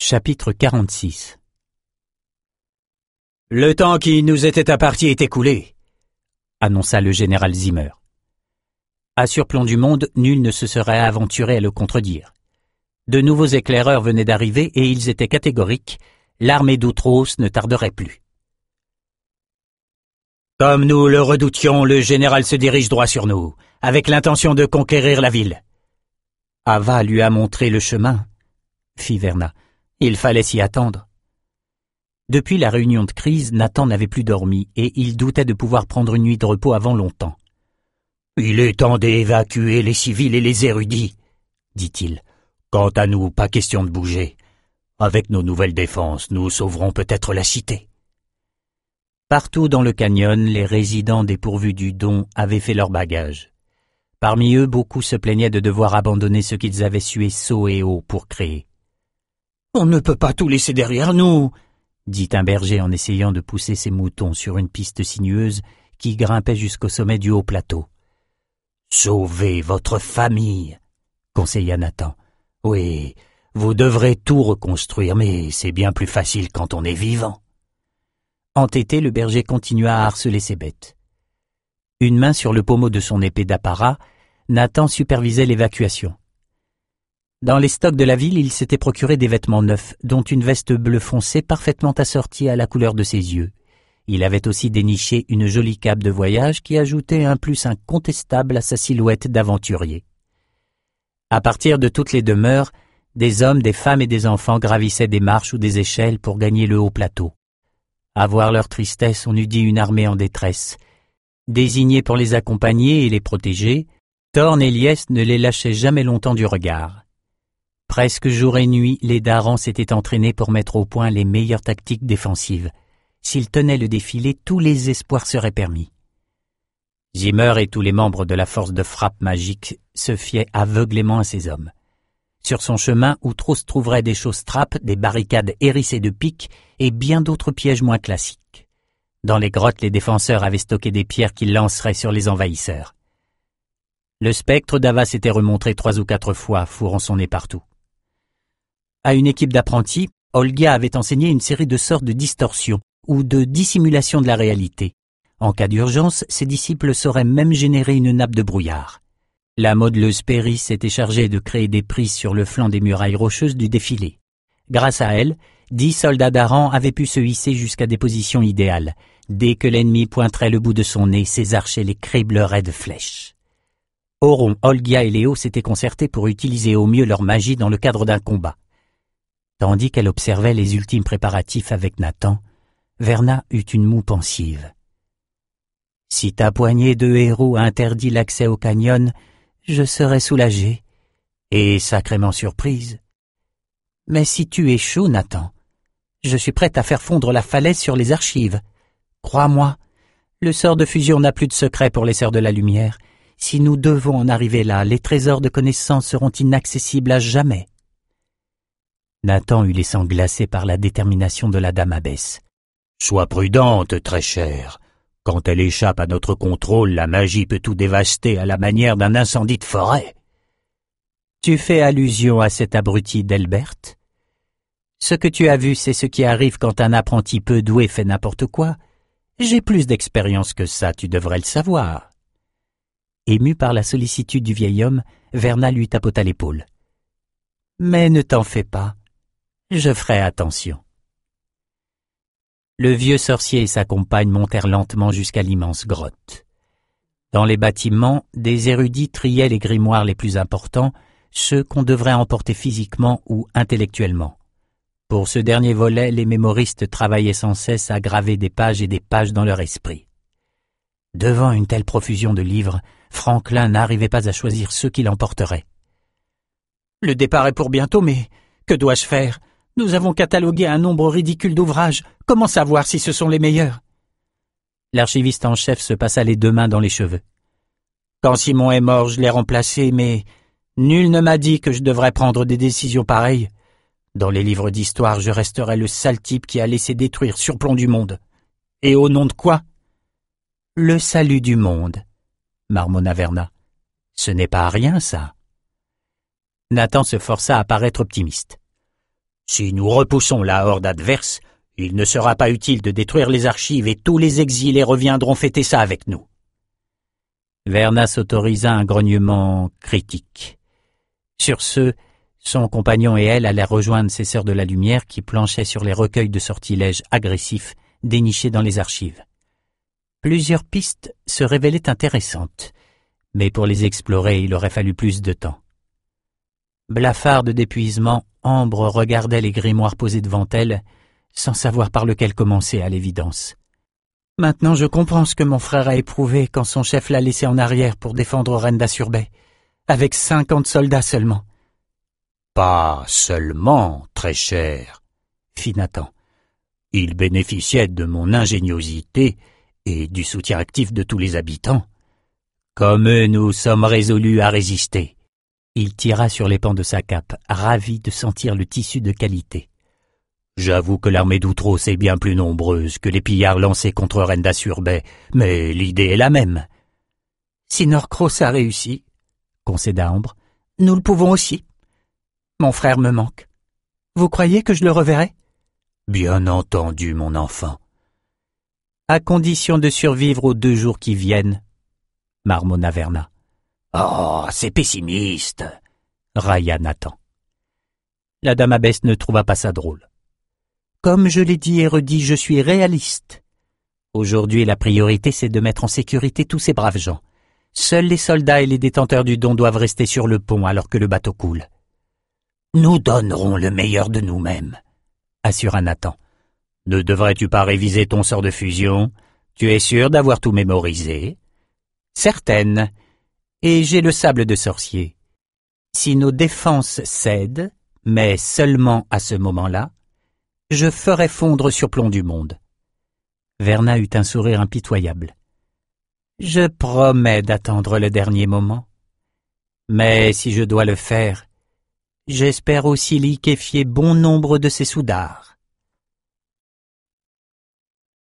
Chapitre 46. « Le temps qui nous était imparti est écoulé, » annonça le général Zimmer. À surplomb du monde, nul ne se serait aventuré à le contredire. De nouveaux éclaireurs venaient d'arriver et ils étaient catégoriques, l'armée d'Outros ne tarderait plus. Comme nous le redoutions, le général se dirige droit sur nous, avec l'intention de conquérir la ville. Ava lui a montré le chemin, fit Verna. Il fallait s'y attendre. Depuis la réunion de crise, Nathan n'avait plus dormi et il doutait de pouvoir prendre une nuit de repos avant longtemps. « Il est temps d'évacuer les civils et les érudits, » dit-il. « Quant à nous, pas question de bouger. Avec nos nouvelles défenses, nous sauverons peut-être la cité. » Partout dans le canyon, les résidents dépourvus du don avaient fait leur bagage. Parmi eux, beaucoup se plaignaient de devoir abandonner ce qu'ils avaient sué saut et haut pour créer. « On ne peut pas tout laisser derrière nous !» dit un berger en essayant de pousser ses moutons sur une piste sinueuse qui grimpait jusqu'au sommet du haut plateau. « Sauvez votre famille !» conseilla Nathan. « Oui, vous devrez tout reconstruire, mais c'est bien plus facile quand on est vivant. » Entêté, le berger continua à harceler ses bêtes. Une main sur le pommeau de son épée d'apparat, Nathan supervisait l'évacuation. Dans les stocks de la ville, il s'était procuré des vêtements neufs, dont une veste bleu foncé parfaitement assortie à la couleur de ses yeux. Il avait aussi déniché une jolie cape de voyage qui ajoutait un plus incontestable à sa silhouette d'aventurier. À partir de toutes les demeures, des hommes, des femmes et des enfants gravissaient des marches ou des échelles pour gagner le haut plateau. À voir leur tristesse, on eût dit une armée en détresse. Désignés pour les accompagner et les protéger, Thorn et Liest ne les lâchaient jamais longtemps du regard. Presque jour et nuit, les darans s'étaient entraînés pour mettre au point les meilleures tactiques défensives. S'ils tenaient le défilé, tous les espoirs seraient permis. Zimmer et tous les membres de la force de frappe magique se fiaient aveuglément à ces hommes. Sur son chemin, Outros trouverait des chausses-trappes, des barricades hérissées de piques et bien d'autres pièges moins classiques. Dans les grottes, les défenseurs avaient stocké des pierres qu'ils lanceraient sur les envahisseurs. Le spectre d'Ava s'était remontré 3 ou 4 fois, fourrant son nez partout. À une équipe d'apprentis, Olga avait enseigné une série de sortes de distorsions ou de dissimulation de la réalité. En cas d'urgence, ses disciples sauraient même générer une nappe de brouillard. La modeleuse Péris s'était chargée de créer des prises sur le flanc des murailles rocheuses du défilé. Grâce à elle, 10 soldats d'Aran avaient pu se hisser jusqu'à des positions idéales. Dès que l'ennemi pointerait le bout de son nez, ses archers les cribleraient de flèches. Oron, Olga et Léo s'étaient concertés pour utiliser au mieux leur magie dans le cadre d'un combat. Tandis qu'elle observait les ultimes préparatifs avec Nathan, Verna eut une moue pensive. « Si ta poignée de héros interdit l'accès au canyon, je serais soulagée et sacrément surprise. Mais si tu échoues, Nathan, je suis prête à faire fondre la falaise sur les archives. Crois-moi, le sort de fusion n'a plus de secret pour les Sœurs de la Lumière. Si nous devons en arriver là, les trésors de connaissances seront inaccessibles à jamais. » Nathan eut les sangs glacés par la détermination de la dame abbesse. « Sois prudente, très chère. Quand elle échappe à notre contrôle, la magie peut tout dévaster à la manière d'un incendie de forêt. » Tu fais allusion à cet abruti d'Elbert? Ce que tu as vu, c'est ce qui arrive quand un apprenti peu doué fait n'importe quoi. J'ai plus d'expérience que ça, tu devrais le savoir. Ému par la sollicitude du vieil homme, Verna lui tapota l'épaule. « Mais ne t'en fais pas. Je ferai attention. » Le vieux sorcier et sa compagne montèrent lentement jusqu'à l'immense grotte. Dans les bâtiments, des érudits triaient les grimoires les plus importants, ceux qu'on devrait emporter physiquement ou intellectuellement. Pour ce dernier volet, les mémoristes travaillaient sans cesse à graver des pages et des pages dans leur esprit. Devant une telle profusion de livres, Franklin n'arrivait pas à choisir ceux qu'il emporterait. « Le départ est pour bientôt, mais que dois-je faire ? Nous avons catalogué un nombre ridicule d'ouvrages. Comment savoir si ce sont les meilleurs ?» L'archiviste en chef se passa les 2 mains dans les cheveux. « Quand Simon est mort, je l'ai remplacé, mais nul ne m'a dit que je devrais prendre des décisions pareilles. Dans les livres d'histoire, je resterai le sale type qui a laissé détruire surplomb du monde. Et au nom de quoi ? » « Le salut du monde, » marmonna Verna. « Ce n'est pas rien, ça. » Nathan se força à paraître optimiste. Si nous repoussons la horde adverse, il ne sera pas utile de détruire les archives et tous les exilés reviendront fêter ça avec nous. Verna s'autorisa un grognement critique. Sur ce, son compagnon et elle allèrent rejoindre ces sœurs de la lumière qui planchaient sur les recueils de sortilèges agressifs dénichés dans les archives. Plusieurs pistes se révélaient intéressantes, mais pour les explorer, il aurait fallu plus de temps. Blafarde d'épuisement, Ambre regardait les grimoires posés devant elle, sans savoir par lequel commencer à l'évidence. Maintenant je comprends ce que mon frère a éprouvé quand son chef l'a laissé en arrière pour défendre Renda Surbet, avec 50 soldats seulement. Pas seulement, très cher, fit Nathan. Il bénéficiait de mon ingéniosité et du soutien actif de tous les habitants. Comme eux, nous sommes résolus à résister. Il tira sur les pans de sa cape, ravi de sentir le tissu de qualité. J'avoue que l'armée d'Outros est bien plus nombreuse que les pillards lancés contre Renda Surbet, mais l'idée est la même. Si Norcros a réussi, concéda Ambre, nous le pouvons aussi. Mon frère me manque. Vous croyez que je le reverrai? Bien entendu, mon enfant. À condition de survivre aux 2 jours qui viennent, marmonna Verna. Oh, c'est pessimiste, railla Nathan. La dame abbesse ne trouva pas ça drôle. Comme je l'ai dit et redit, je suis réaliste. Aujourd'hui, la priorité, c'est de mettre en sécurité tous ces braves gens. Seuls les soldats et les détenteurs du don doivent rester sur le pont alors que le bateau coule. Nous donnerons le meilleur de nous-mêmes, assura Nathan. Ne devrais-tu pas réviser ton sort de fusion? Tu es sûr d'avoir tout mémorisé? Certaine. Et j'ai le sable de sorcier. Si nos défenses cèdent, mais seulement à ce moment-là, je ferai fondre Surplomb du monde. Verna eut un sourire impitoyable. Je promets d'attendre le dernier moment. Mais si je dois le faire, j'espère aussi liquéfier bon nombre de ces soudards.